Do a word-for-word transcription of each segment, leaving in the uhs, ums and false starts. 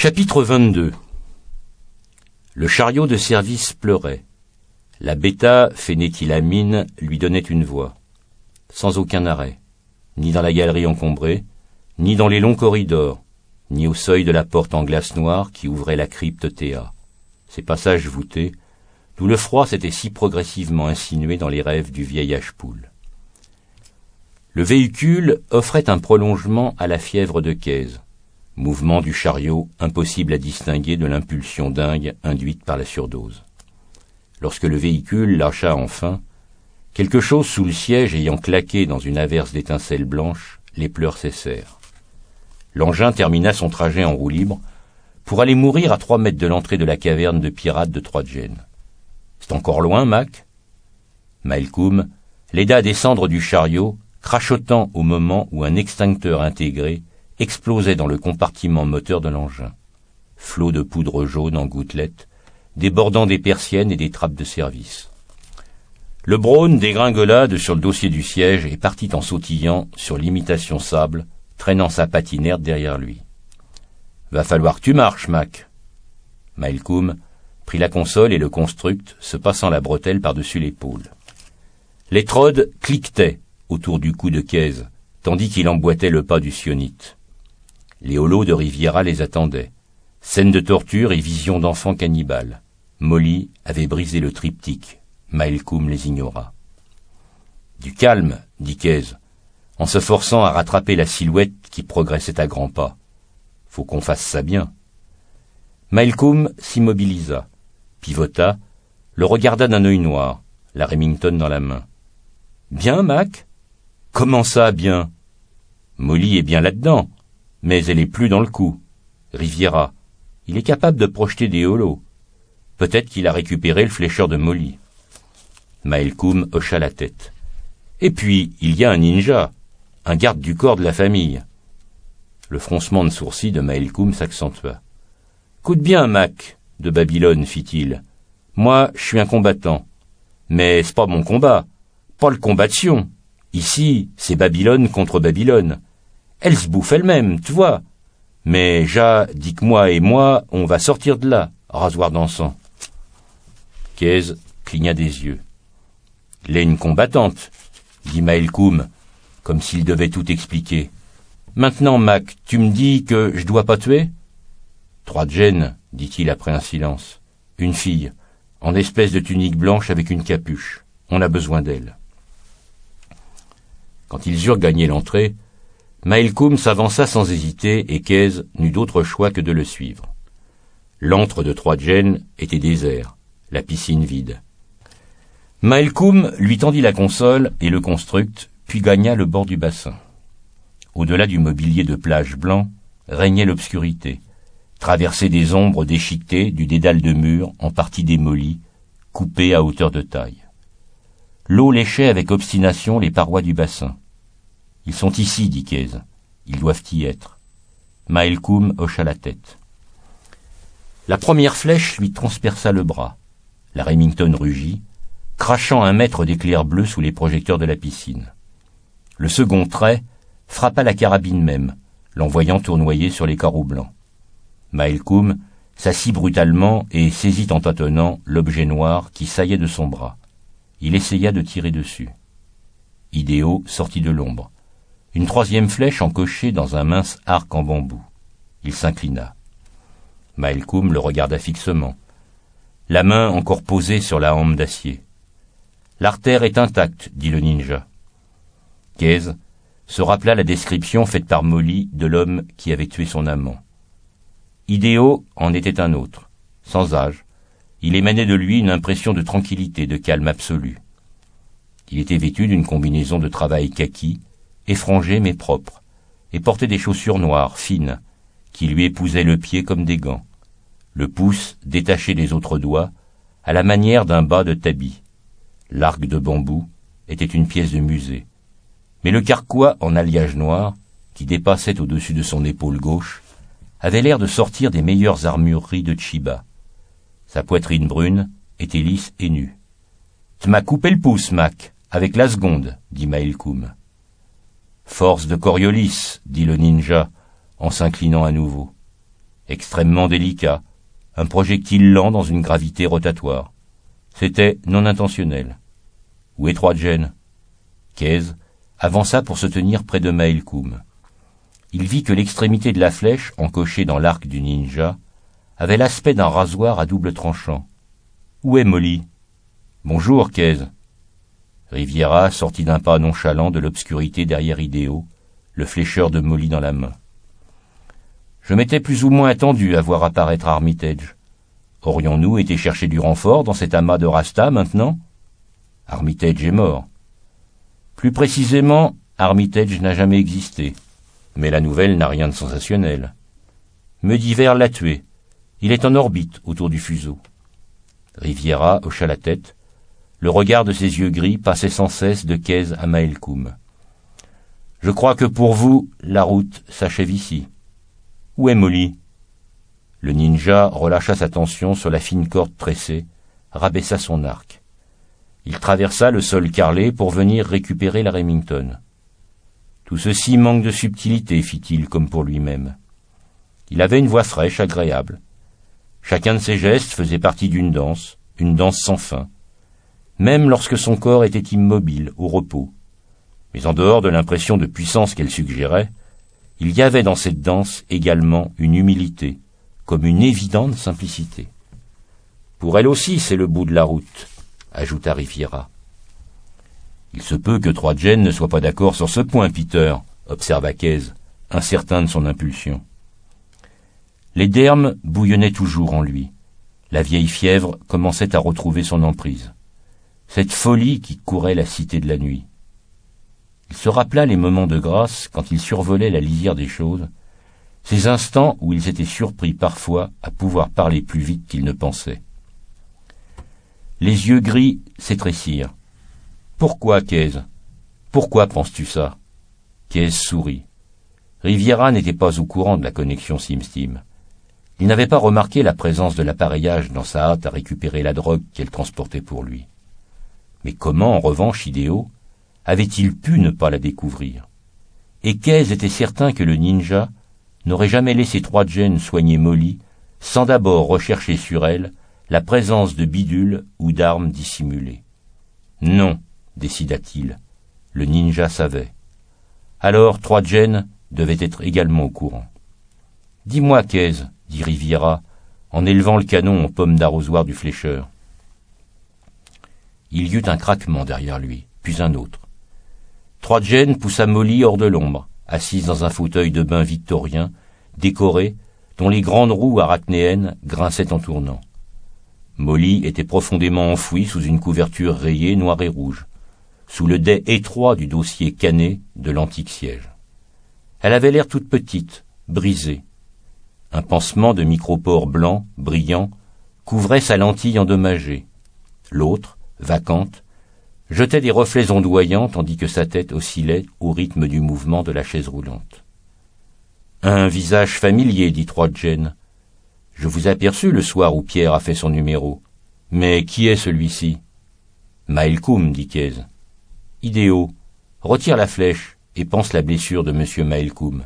Chapitre vingt-deux. Le chariot de service pleurait. La bêta phénéthylamine lui donnait une voix, sans aucun arrêt, ni dans la galerie encombrée, ni dans les longs corridors, ni au seuil de la porte en glace noire qui ouvrait la crypte Théa, ces passages voûtés, d'où le froid s'était si progressivement insinué dans les rêves du vieil Ashpool. Le véhicule offrait un prolongement à la fièvre de Keyes, mouvement du chariot impossible à distinguer de l'impulsion dingue induite par la surdose. Lorsque le véhicule lâcha enfin, quelque chose sous le siège ayant claqué dans une averse d'étincelles blanches, les pleurs cessèrent. L'engin termina son trajet en roue libre pour aller mourir à trois mètres de l'entrée de la caverne de pirates de Troadjen. « C'est encore loin, Mac ?» Malcolm l'aida à descendre du chariot, crachotant au moment où un extincteur intégré explosait dans le compartiment moteur de l'engin. Flot de poudre jaune en gouttelettes, débordant des persiennes et des trappes de service. Le Brown dégringola de sur le dossier du siège et partit en sautillant sur l'imitation sable, traînant sa patte inerte derrière lui. « Va falloir que tu marches, Mac. » Malcolm prit la console et le construct, se passant la bretelle par-dessus l'épaule. Les trodes cliquetaient autour du cou de Keyes, tandis qu'il emboîtait le pas du sionite. Les holos de Riviera les attendaient. Scène de torture et vision d'enfants cannibales. Molly avait brisé le triptyque. Malcolm les ignora. « Du calme, dit Keyes, en se forçant à rattraper la silhouette qui progressait à grands pas. Faut qu'on fasse ça bien. » Malcolm s'immobilisa, pivota, le regarda d'un œil noir, la Remington dans la main. « Bien, Mac ? Comment ça, bien ? Molly est bien là-dedans, mais elle est plus dans le coup. Riviera, il est capable de projeter des holos. Peut-être qu'il a récupéré le flécheur de Molly. » Malcolm hocha la tête. « Et puis, il y a un ninja, un garde du corps de la famille. » Le froncement de sourcils de Malcolm s'accentua. « Coute bien, Mac, de Babylone, fit-il. Moi, je suis un combattant. Mais c'est pas mon combat, pas le combat de Sion. Ici, c'est Babylone contre Babylone. Elle se bouffe elle-même, tu vois. Mais Ja dit que moi et moi, on va sortir de là, rasoir d'encens. » Keyes cligna des yeux. « Elle est une combattante, » dit Malcolm, comme s'il devait tout expliquer. « Maintenant, Mac, tu me dis que je dois pas tuer ?»« Troadjen, » dit-il après un silence. « Une fille, en espèce de tunique blanche avec une capuche. On a besoin d'elle. » Quand ils eurent gagné l'entrée, Malcolm s'avança sans hésiter et Keyes n'eut d'autre choix que de le suivre. L'antre de Troadjen était désert, la piscine vide. Malcolm lui tendit la console et le construct, puis gagna le bord du bassin. Au-delà du mobilier de plage blanc, régnait l'obscurité, traversée des ombres déchiquetées du dédale de murs en partie démolis, coupées à hauteur de taille. L'eau léchait avec obstination les parois du bassin. « Ils sont ici, dit Keyes. Ils doivent y être. » Malcolm hocha la tête. La première flèche lui transperça le bras. La Remington rugit, crachant un mètre d'éclair bleu sous les projecteurs de la piscine. Le second trait frappa la carabine même, l'envoyant tournoyer sur les carreaux blancs. Malcolm s'assit brutalement et saisit en tâtonnant l'objet noir qui saillait de son bras. Il essaya de tirer dessus. Idéo sortit de l'ombre. Une troisième flèche encochée dans un mince arc en bambou. Il s'inclina. Malcolm le regarda fixement, la main encore posée sur la hampe d'acier. « L'artère est intacte, dit le ninja. » Keyes se rappela la description faite par Molly de l'homme qui avait tué son amant. Idéo en était un autre, sans âge. Il émanait de lui une impression de tranquillité, de calme absolu. Il était vêtu d'une combinaison de travail kaki, effrangée mais propre, et portait des chaussures noires, fines, qui lui épousaient le pied comme des gants, le pouce détaché des autres doigts, à la manière d'un bas de tabi. L'arc de bambou était une pièce de musée, mais le carquois en alliage noir, qui dépassait au-dessus de son épaule gauche, avait l'air de sortir des meilleures armureries de Chiba. Sa poitrine brune était lisse et nue. « Tu m'as coupé le pouce, Mac, avec la seconde, » dit Malcolm. « Force de Coriolis, » dit le ninja, en s'inclinant à nouveau. extrêmement délicat, un projectile lent dans une gravité rotatoire. C'était non intentionnel. Où est Troadjen? Kez avança pour se tenir près de Maelkoum. Il vit que l'extrémité de la flèche, encochée dans l'arc du ninja, avait l'aspect d'un rasoir à double tranchant. Où est Molly? Bonjour, Kez. Riviera sortit d'un pas nonchalant de l'obscurité derrière Hideo, le flécheur de Molly dans la main. Je m'étais plus ou moins attendu à voir apparaître Armitage. Aurions-nous été chercher du renfort dans cet amas de Rasta maintenant? Armitage est mort. Plus précisément, Armitage n'a jamais existé. Mais la nouvelle n'a rien de sensationnel. Medivere l'a tué. Il est en orbite autour du fuseau. Riviera hocha la tête. Le regard de ses yeux gris passait sans cesse de Kez à Maelkoum. Je crois que pour vous, la route s'achève ici. Où est Molly? Le ninja relâcha sa tension sur la fine corde tressée, rabaissa son arc. Il traversa le sol carrelé pour venir récupérer la Remington. Tout ceci manque de subtilité, fit-il comme pour lui-même. Il avait une voix fraîche, agréable. Chacun de ses gestes faisait partie d'une danse, une danse sans fin, même lorsque son corps était immobile, au repos. Mais en dehors de l'impression de puissance qu'elle suggérait, il y avait dans cette danse également une humilité, comme une évidente simplicité. Pour elle aussi, c'est le bout de la route, ajouta Riviera. Il se peut que Troadjen ne soit pas d'accord sur ce point, Peter, observa Kez, incertain de son impulsion. Les dermes bouillonnaient toujours en lui. La vieille fièvre commençait à retrouver son emprise. Cette folie qui courait la cité de la nuit. Il se rappela les moments de grâce quand il survolait la lisière des choses, ces instants où il s'était surpris parfois à pouvoir parler plus vite qu'il ne pensait. Les yeux gris s'étrécirent. Pourquoi, Kez? Pourquoi penses-tu ça? Kez sourit. Riviera n'était pas au courant de la connexion Sim-Stim. Il n'avait pas remarqué la présence de l'appareillage dans sa hâte à récupérer la drogue qu'elle transportait pour lui. Mais comment, en revanche, Hideo avait-il pu ne pas la découvrir? Et Kez était certain que le ninja n'aurait jamais laissé Troadjen soigner Molly sans d'abord rechercher sur elle la présence de bidules ou d'armes dissimulées. Non, décida-t-il. Le ninja savait. Alors Troadjen devait être également au courant. « Dis-moi, Kez, » dit Riviera, en élevant le canon en pomme d'arrosoir du flécheur. Il y eut un craquement derrière lui, puis un autre. Troadjen poussa Molly hors de l'ombre, assise dans un fauteuil de bain victorien, décoré, dont les grandes roues arachnéennes grinçaient en tournant. Molly était profondément enfouie sous une couverture rayée noire et rouge, sous le dais étroit du dossier canné de l'antique siège. Elle avait l'air toute petite, brisée. Un pansement de micropores blancs, brillants, couvrait sa lentille endommagée. L'autre, vacante, jetait des reflets ondoyants tandis que sa tête oscillait au rythme du mouvement de la chaise roulante. « Un visage familier, dit Troadjen. Je vous ai aperçu le soir où Pierre a fait son numéro. Mais qui est celui-ci? Maelkoum, dit Kez. Hideo, retire la flèche et pense la blessure de monsieur Maelkoum.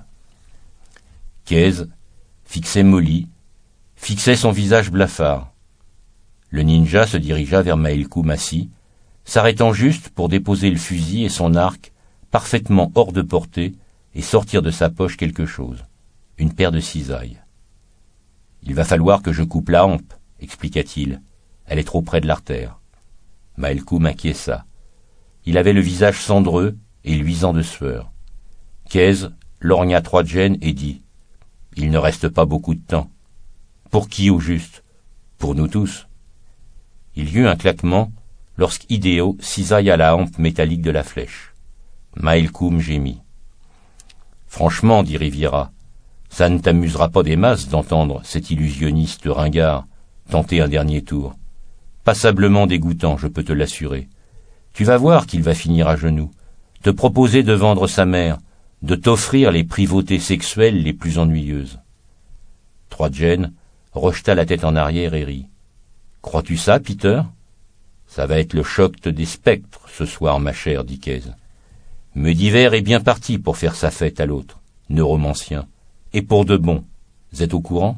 Kez fixait Molly, fixait son visage blafard. Le ninja se dirigea vers Maelkoum assis, s'arrêtant juste pour déposer le fusil et son arc parfaitement hors de portée et sortir de sa poche quelque chose, une paire de cisailles. « Il va falloir que je coupe la hampe, » expliqua-t-il. « Elle est trop près de l'artère. » Maelkoum acquiesça. Il avait le visage cendreux et luisant de sueur. Kez lorgna Troadjen et dit « Il ne reste pas beaucoup de temps. »« Pour qui au juste ? » ?»« Pour nous tous. » Il y eut un claquement lorsqu'Hideo cisailla la hampe métallique de la flèche. Maelkoum gémit. « Franchement, dit Riviera, ça ne t'amusera pas des masses d'entendre cet illusionniste ringard tenter un dernier tour. Passablement dégoûtant, je peux te l'assurer. Tu vas voir qu'il va finir à genoux, te proposer de vendre sa mère, de t'offrir les privautés sexuelles les plus ennuyeuses. » Troadjen rejeta la tête en arrière et rit. « Crois-tu ça, Peter ? Ça va être le choc des spectres ce soir, ma chère, dit Kez. Medivere est bien parti pour faire sa fête à l'autre, neuromancien. Et pour de bon. Vous êtes au courant ?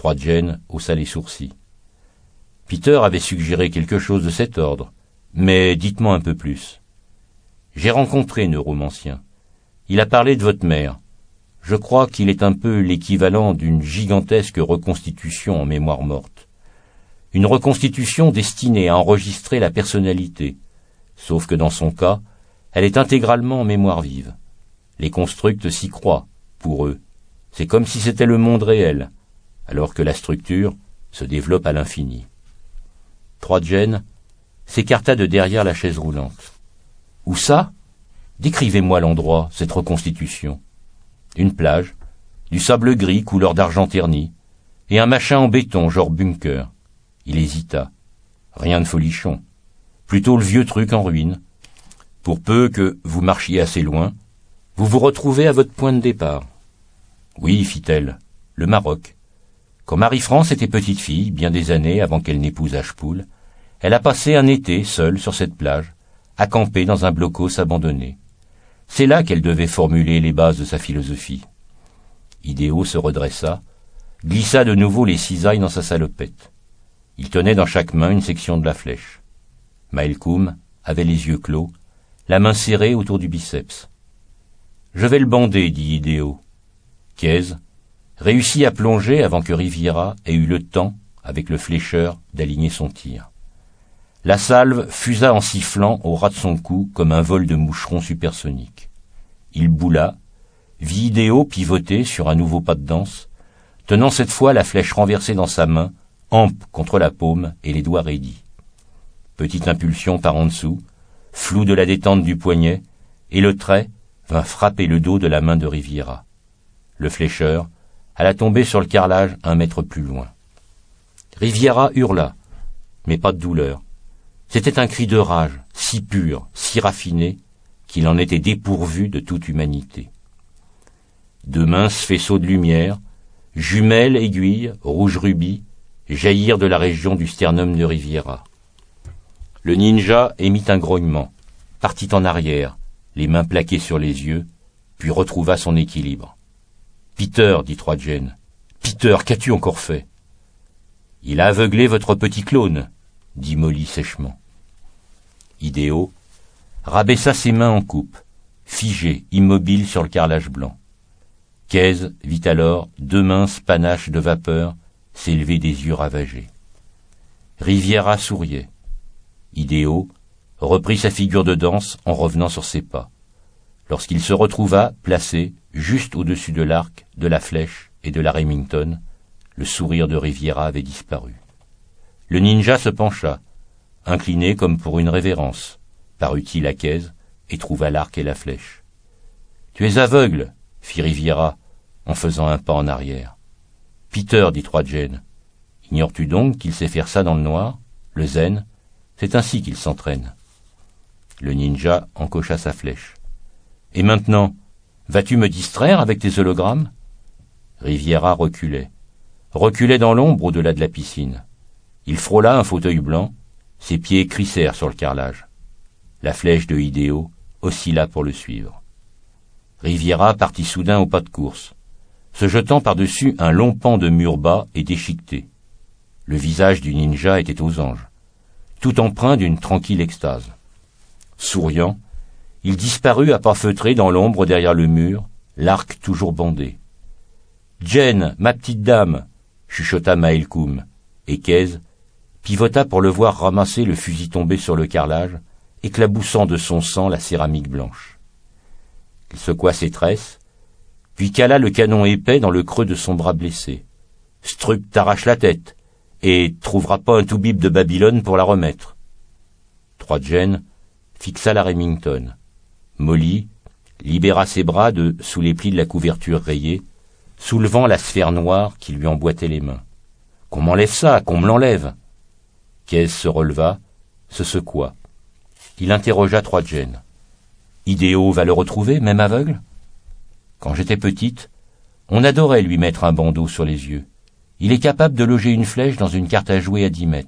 Troadjen haussa les sourcils. Peter avait suggéré quelque chose de cet ordre, mais dites-moi un peu plus. J'ai rencontré Neuromancien. Il a parlé de votre mère. Je crois qu'il est un peu l'équivalent d'une gigantesque reconstitution en mémoire morte. Une reconstitution destinée à enregistrer la personnalité, sauf que dans son cas, elle est intégralement en mémoire vive. Les constructs s'y croient, pour eux. C'est comme si c'était le monde réel, alors que la structure se développe à l'infini. Troadjen s'écarta de derrière la chaise roulante. « Où ça ? Décrivez-moi l'endroit, cette reconstitution. » Une plage, du sable gris couleur d'argent terni, et un machin en béton genre bunker. Il hésita. Rien de folichon. Plutôt le vieux truc en ruine. Pour peu que vous marchiez assez loin, vous vous retrouvez à votre point de départ. Oui, fit-elle, le Maroc. Quand Marie-France était petite fille, bien des années avant qu'elle n'épouse Ashpool, elle a passé un été seule sur cette plage, à camper dans un blocos abandonné. C'est là qu'elle devait formuler les bases de sa philosophie. Idéo se redressa, glissa de nouveau les cisailles dans sa salopette. Il tenait dans chaque main une section de la flèche. Maelkoum avait les yeux clos, la main serrée autour du biceps. « Je vais le bander, dit Idéo. » Kez réussit à plonger avant que Riviera ait eu le temps, avec le flécheur, d'aligner son tir. La salve fusa en sifflant au ras de son cou comme un vol de moucheron supersonique. Il boula, vit Idéo pivoter sur un nouveau pas de danse, tenant cette fois la flèche renversée dans sa main, ampe contre la paume et les doigts raidis. Petite impulsion par en dessous, flou de la détente du poignet, et le trait vint frapper le dos de la main de Riviera. Le flécheur alla tomber sur le carrelage un mètre plus loin. Riviera hurla, mais pas de douleur. C'était un cri de rage, si pur, si raffiné, qu'il en était dépourvu de toute humanité. De minces faisceaux de lumière, jumelles aiguilles, rouge rubis, jaillirent de la région du sternum de Riviera. Le ninja émit un grognement, partit en arrière, les mains plaquées sur les yeux, puis retrouva son équilibre. « Peter, dit Troadjen. « Peter, qu'as-tu encore fait ?»« Il a aveuglé votre petit clone, dit Molly sèchement. Idéo rabaissa ses mains en coupe, figé, immobile sur le carrelage blanc. Kez vit alors deux minces panaches de vapeur s'élever des yeux ravagés. Riviera souriait. Idéo reprit sa figure de danse en revenant sur ses pas, lorsqu'il se retrouva placé juste au-dessus de l'arc, de la flèche et de la Remington. Le sourire de Riviera avait disparu. Le ninja se pencha, incliné comme pour une révérence, parut-il à Kez, et trouva l'arc et la flèche. « Tu es aveugle, fit Riviera, en faisant un pas en arrière. « Peter, dit Troadjen, ignores-tu donc qu'il sait faire ça dans le noir, le zen? C'est ainsi qu'il s'entraîne. » Le ninja encocha sa flèche. « Et maintenant, vas-tu me distraire avec tes hologrammes ?» Riviera reculait, reculait dans l'ombre au-delà de la piscine. Il frôla un fauteuil blanc, ses pieds crissèrent sur le carrelage. La flèche de Idéo oscilla pour le suivre. Riviera partit soudain au pas de course, se jetant par-dessus un long pan de mur bas et déchiqueté. Le visage du ninja était aux anges, tout empreint d'une tranquille extase. Souriant, il disparut à pas feutrés dans l'ombre derrière le mur, l'arc toujours bandé. « Jen, ma petite dame !» chuchota Maelkoum, et Kez pivota pour le voir ramasser le fusil tombé sur le carrelage, éclaboussant de son sang la céramique blanche. Il secoua ses tresses, puis cala le canon épais dans le creux de son bras blessé. « Struc t'arrache la tête, et trouvera pas un toubib de Babylone pour la remettre. » Troadjen fixa la Remington. Molly libéra ses bras de sous les plis de la couverture rayée, soulevant la sphère noire qui lui emboîtait les mains. « Qu'on m'enlève ça, qu'on me l'enlève !» Kez se releva, se secoua. Il interrogea Troadjen. « Idéo va le retrouver, même aveugle ? Quand j'étais petite, on adorait lui mettre un bandeau sur les yeux. Il est capable de loger une flèche dans une carte à jouer à dix mètres. »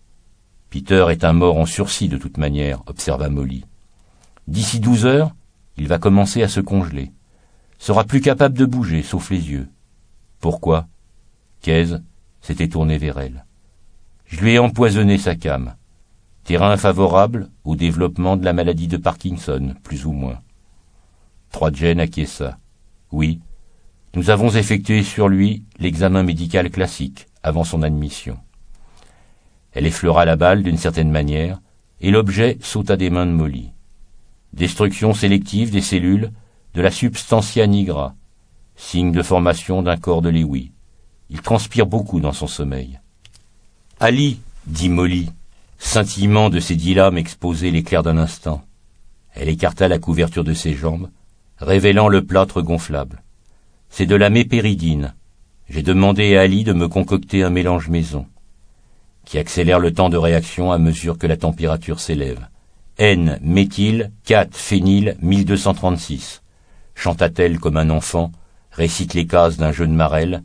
« Peter est un mort en sursis de toute manière, observa Molly. D'ici douze heures, il va commencer à se congeler. Sera plus capable de bouger, sauf les yeux. Pourquoi ? Keyes s'était tourné vers elle. Je lui ai empoisonné sa came. Terrain favorable au développement de la maladie de Parkinson, plus ou moins. Troitgen acquiesça. Oui, nous avons effectué sur lui l'examen médical classique avant son admission. Elle effleura la balle d'une certaine manière, et l'objet sauta des mains de Molly. Destruction sélective des cellules de la substantia nigra, signe de formation d'un corps de Lewy. Il transpire beaucoup dans son sommeil. « Ali !» dit Molly, scintillement de ses dix lames exposées l'éclair d'un instant. Elle écarta la couverture de ses jambes, révélant le plâtre gonflable. « C'est de la mépéridine. J'ai demandé à Ali de me concocter un mélange maison, qui accélère le temps de réaction à mesure que la température s'élève. N-méthyl quatre phényl mille deux cent trente-six. Chanta-t-elle comme un enfant, récite les cases d'un jeu de marelle.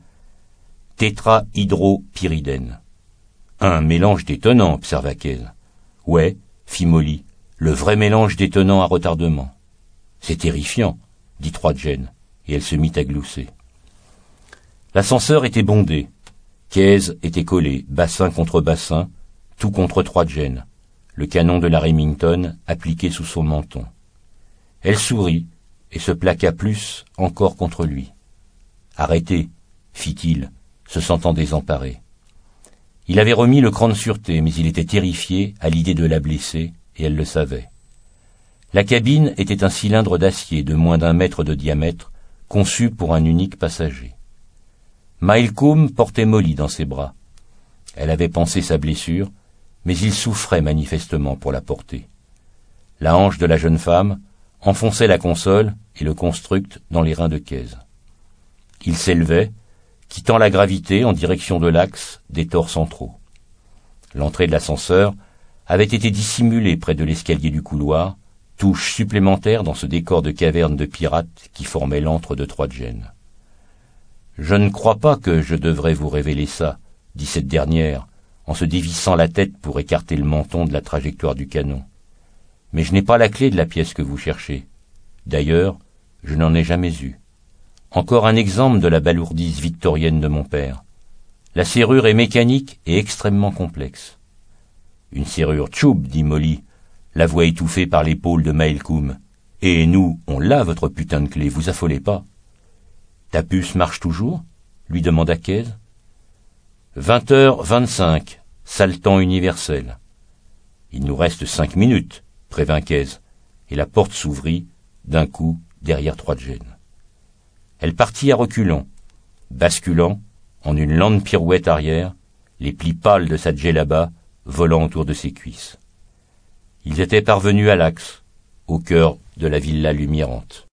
Tétrahydropyridène. Un mélange détonnant, observa Keyes. Ouais, fit Molly, le vrai mélange détonnant à retardement. C'est terrifiant, dit Troitgen, et elle se mit à glousser. L'ascenseur était bondé. Keyes était collé, bassin contre bassin, tout contre Troitgen, le canon de la Remington appliqué sous son menton. Elle sourit et se plaqua plus encore contre lui. « Arrêtez !» fit-il, se sentant désemparé. Il avait remis le cran de sûreté, mais il était terrifié à l'idée de la blesser, et elle le savait. La cabine était un cylindre d'acier de moins d'un mètre de diamètre, conçu pour un unique passager. Malcolm portait Molly dans ses bras. Elle avait pansé sa blessure, mais il souffrait manifestement pour la porter. La hanche de la jeune femme enfonçait la console et le construct dans les reins de Keyes. Il s'élevait, quittant la gravité en direction de l'axe des tores centraux. L'entrée de l'ascenseur avait été dissimulée près de l'escalier du couloir, touche supplémentaire dans ce décor de caverne de pirates qui formait l'antre de Troitgen. « Je ne crois pas que je devrais vous révéler ça, » dit cette dernière, en se dévissant la tête pour écarter le menton de la trajectoire du canon. « Mais je n'ai pas la clé de la pièce que vous cherchez. D'ailleurs, je n'en ai jamais eu. Encore un exemple de la balourdise victorienne de mon père. La serrure est mécanique et extrêmement complexe. »« Une serrure tchoub, » dit Molly, la voix étouffée par l'épaule de Malcolm. « Et nous, on l'a, votre putain de clé, vous affolez pas. »« Ta puce marche toujours ?» lui demanda Keyes. « Vingt heures vingt-cinq, sale temps universel. »« Il nous reste cinq minutes, » prévint Keyes, et la porte s'ouvrit, d'un coup, derrière Troitgen. Elle partit à reculons, basculant, en une lente pirouette arrière, les plis pâles de sa djellaba volant autour de ses cuisses. Ils étaient parvenus à l'axe, au cœur de la villa lumirante.